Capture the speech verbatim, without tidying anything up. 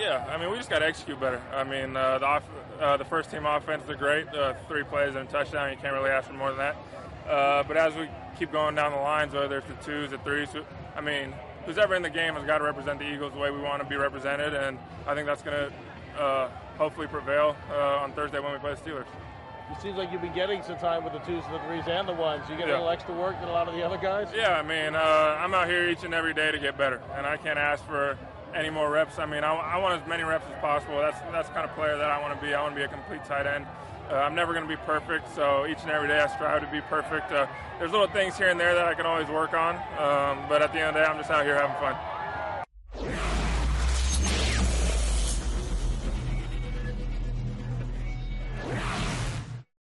Yeah, I mean, we just got to execute better. I mean, uh, the off, uh, the first team offense is great. Uh, three plays and a touchdown, you can't really ask for more than that. Uh, but as we keep going down the lines, whether it's the twos, the threes, I mean, who's ever in the game has got to represent the Eagles the way we want to be represented, and I think that's going to uh, hopefully prevail uh, on Thursday when we play the Steelers. It seems like you've been getting some time with the twos, the threes, and the ones. You get yeah. a little extra work than a lot of the other guys? Yeah, I mean, uh, I'm out here each and every day to get better, and I can't ask for any more reps. I mean, I, I want as many reps as possible. That's that's the kind of player that I want to be. I want to be a complete tight end. Uh, I'm never going to be perfect, so each and every day I strive to be perfect. Uh, there's little things here and there that I can always work on, um, but at the end of the day, I'm just out here having fun.